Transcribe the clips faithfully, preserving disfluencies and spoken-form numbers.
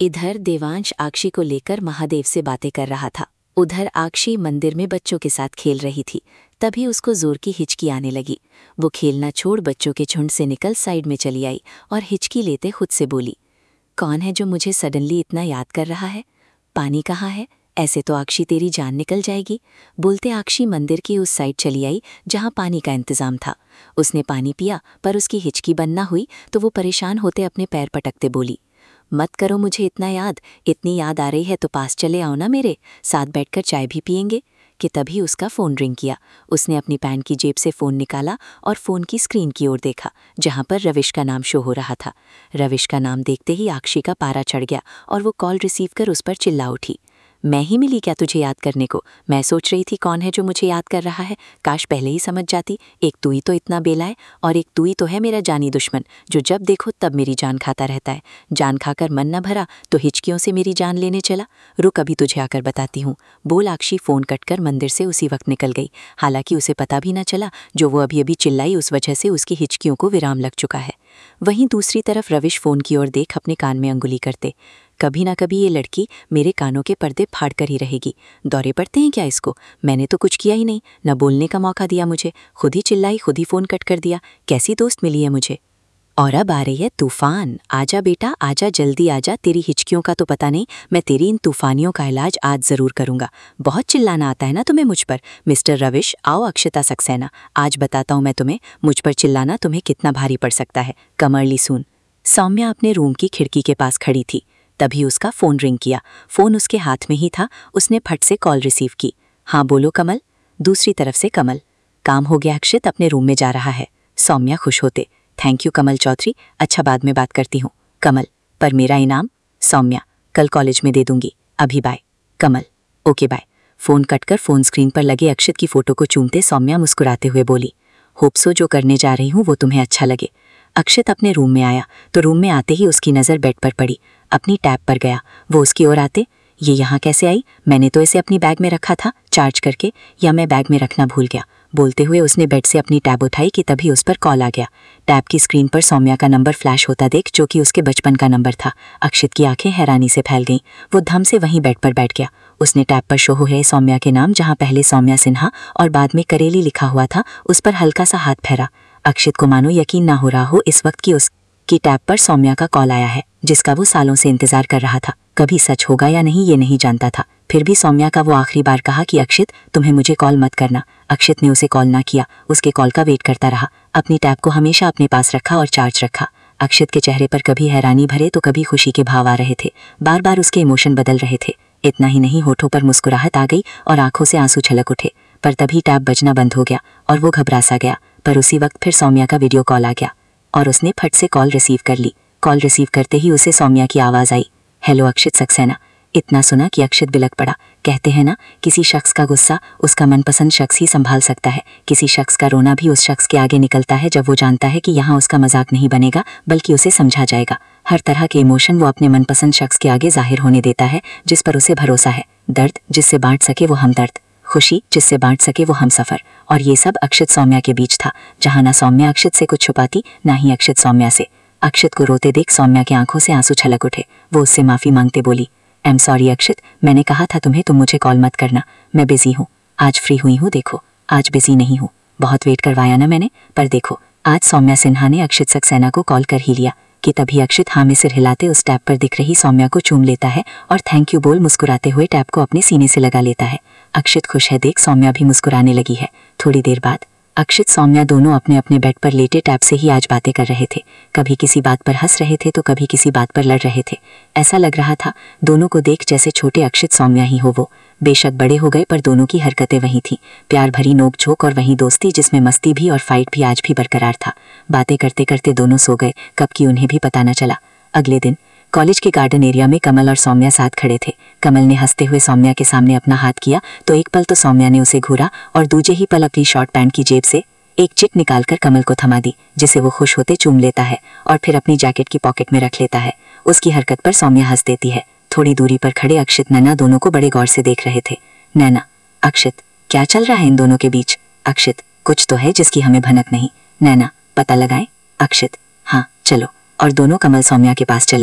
इधर देवांश आक्षी को लेकर महादेव से बातें कर रहा था। उधर आक्षी मंदिर में बच्चों के साथ खेल रही थी। तभी उसको जोर की हिचकी आने लगी। वो खेलना छोड़ बच्चों के झुंड से निकल साइड में चली आई और हिचकी लेते खुद से बोली, कौन है जो मुझे सडनली इतना याद कर रहा है? पानी कहाँ है? ऐसे तो आक्षी तेरी जान निकल जाएगी। बोलते आक्षी मंदिर की उस साइड चली आई जहाँ पानी का इंतजाम था। उसने पानी पिया पर उसकी हिचकी बंद ना हुई तो वो परेशान होते अपने पैर पटकते बोली, मत करो मुझे इतना याद। इतनी याद आ रही है तो पास चले आओ ना, मेरे साथ बैठकर चाय भी पियेंगे। कि तभी उसका फ़ोन रिंग किया। उसने अपनी पैंट की जेब से फ़ोन निकाला और फ़ोन की स्क्रीन की ओर देखा जहाँ पर रविश का नाम शो हो रहा था। रविश का नाम देखते ही आक्षी का पारा चढ़ गया और वो कॉल रिसीव कर उस पर चिल्ला उठी, मैं ही मिली क्या तुझे याद करने को? मैं सोच रही थी कौन है जो मुझे याद कर रहा है। काश पहले ही समझ जाती। एक तू ही तो इतना बेला है और एक तू ही तो है मेरा जानी दुश्मन जो जब देखो तब मेरी जान खाता रहता है। जान खाकर मन न भरा तो हिचकियों से मेरी जान लेने चला। रुक अभी तुझे आकर बताती हूँ। बोल आक्षी फ़ोन कटकर मंदिर से उसी वक्त निकल गई। हालांकि उसे पता भी न चला जो वो अभी अभी चिल्लाई उस वजह से उसकी हिचकियों को विराम लग चुका है। वहीं दूसरी तरफ रविश फ़ोन की ओर देख अपने कान में अंगुली करते, कभी ना कभी ये लड़की मेरे कानों के पर्दे फाड़ कर ही रहेगी। दौरे पड़ते हैं क्या इसको? मैंने तो कुछ किया ही नहीं, न बोलने का मौका दिया मुझे। खुद ही चिल्लाई, खुद ही फ़ोन कट कर दिया। कैसी दोस्त मिली है मुझे? और अब आ रही है तूफान। आजा बेटा आजा, जल्दी आजा। तेरी हिचकियों का तो पता नहीं, मैं तेरी इन तूफानियों का इलाज आज ज़रूर करूँगा। बहुत चिल्लाना आता है ना तुम्हें मुझ पर। मिस्टर रविश, आओ अक्षता सक्सेना, आज बताता हूँ मैं तुम्हें मुझ पर चिल्लाना तुम्हें कितना भारी पड़ सकता है। कमर ली सुन। सौम्या अपने रूम की खिड़की के पास खड़ी थी। तभी उसका फ़ोन रिंग किया। फ़ोन उसके हाथ में ही था। उसने फट से कॉल रिसीव की। हाँ बोलो कमल। दूसरी तरफ से कमल, काम हो गया, अक्षित अपने रूम में जा रहा है। सौम्या खुश होते, थैंक यू कमल चौधरी, अच्छा बाद में बात करती हूँ। कमल, पर मेरा इनाम? सौम्या, कल कॉलेज में दे दूंगी, अभी bye. Kamal, okay bye. Phone कटकर फ़ोन स्क्रीन पर लगे अक्षित की फ़ोटो को चूमते सौम्या मुस्कुराते हुए बोली, होप सो जो करने जा रही हूँ वो तुम्हें अच्छा लगे। अक्षित अपने रूम में आया तो रूम में आते ही उसकी नज़र बेड पर पड़ी। अपनी टैब पर गया। वो उसकी ओर आते, ये यहाँ कैसे आई? मैंने तो इसे अपनी बैग में रखा था चार्ज करके, या मैं बैग में रखना भूल गया। बोलते हुए उसने बेड से अपनी टैब उठाई कि तभी उस पर कॉल आ गया। टैब की स्क्रीन पर सौम्या का नंबर फ्लैश होता देख, जो कि उसके बचपन का नंबर था, अक्षित की आंखें हैरानी से फैल गईं। वो धम से वहीं बेड पर बैठ गया। उसने टैब पर शो हुए सौम्या के नाम, जहाँ पहले सौम्या सिन्हा और बाद में करेली लिखा हुआ था, उस पर हल्का सा हाथ फेरा। अक्षित को मानो यकीन ना हो रहा हो इस वक्त कि उसकी टैब पर सौम्या का कॉल आया है, जिसका वो सालों से इंतजार कर रहा था। कभी सच होगा या नहीं ये नहीं जानता था, फिर भी सौम्या का वो आखिरी बार कहा कि अक्षित तुम्हें मुझे कॉल मत करना। अक्षित ने उसे कॉल ना किया, उसके कॉल का वेट करता रहा। अपनी टैब को हमेशा अपने पास रखा और चार्ज रखा। अक्षित के चेहरे पर कभी हैरानी भरे तो कभी खुशी के भाव आ रहे थे। बार बार उसके इमोशन बदल रहे थे। इतना ही नहीं, होठों पर मुस्कुराहट आ गई और आंखों से आंसू छलक उठे। पर तभी टैब बजना बंद हो गया और वो घबरा सा गया। पर उसी वक्त फिर सौम्या का वीडियो कॉल आ गया और उसने फट से कॉल रिसीव कर ली। कॉल रिसीव करते ही उसे सौम्या की आवाज़ आई, हेलो अक्षित सक्सेना। इतना सुना कि अक्षित बिलक पड़ा। कहते हैं ना, किसी शख्स का गुस्सा उसका मनपसंद शख्स ही संभाल सकता है। किसी शख्स का रोना भी उस शख्स के आगे निकलता है जब वो जानता है कि यहाँ उसका मजाक नहीं बनेगा बल्कि उसे समझा जाएगा। हर तरह के इमोशन वो अपने मनपसंद शख्स के आगे जाहिर होने देता है जिस पर उसे भरोसा है। दर्द जिससे बांट सके वो हमदर्द, खुशी जिससे बांट सके वो हमसफ़र। और ये सब अक्षित सौम्या के बीच था, जहाँ ना सौम्या अक्षित से कुछ छुपाती, ना ही अक्षित सौम्या से। अक्षित को रोते देख सौम्या की आंखों से आंसू छलक उठे। वो उससे माफ़ी मांगते बोली, आई एम सॉरी अक्षित, मैंने कहा था तुम्हें तुम मुझे कॉल मत करना। मैं बिजी हूँ, आज फ्री हुई हूँ, देखो आज बिजी नहीं हूँ। बहुत वेट करवाया ना मैंने, पर देखो आज सौम्या सिन्हा ने अक्षित सक्सेना को कॉल कर ही लिया। कि तभी अक्षित हाँ में सिर हिलाते उस टैब पर दिख रही सौम्या को चूम लेता है और थैंक यू बोल मुस्कुराते हुए टैब को अपने सीने से लगा लेता है। अक्षित खुश है देख सौम्या भी मुस्कुराने लगी है। थोड़ी देर बाद अक्षित सौम्या दोनों अपने अपने बेड पर लेटे टैब से ही आज बातें कर रहे थे। कभी किसी बात पर हंस रहे थे तो कभी किसी बात पर लड़ रहे थे। ऐसा लग रहा था दोनों को देख जैसे छोटे अक्षित सौम्या ही हो वो। बेशक बड़े हो गए पर दोनों की हरकतें वही थी, प्यार भरी नोक झोंक और वही दोस्ती जिसमें मस्ती भी और फाइट भी आज भी बरकरार था। बातें करते करते दोनों सो गए, कब की उन्हें भी पता न चला। अगले दिन कॉलेज के गार्डन एरिया में कमल और सौम्या साथ खड़े थे। कमल ने हंसते हुए सौम्या के सामने अपना हाथ किया तो एक पल तो सौम्या ने उसे घूरा और दूजे ही पल अपनी शॉर्ट पैंट की जेब से एक चिट निकालकर कमल को थमा दी, जिसे वो खुश होते चूम लेता है और फिर अपनी जैकेट की पॉकेट में रख लेता है। उसकी हरकत पर सौम्या हंस देती है। थोड़ी दूरी पर खड़े अक्षित नैना दोनों को बड़े गौर से देख रहे थे। नैना, अक्षित, क्या चल रहा है इन दोनों के बीच? अक्षित, कुछ तो है जिसकी हमें भनक नहीं। नैना, पता लगाएं? अक्षित, हाँ चलो। और दोनों कमल सौम्या के पास चले आए।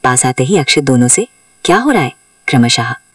पास आते ही अक्षित दोनों से क्या हो रहा है क्रमशः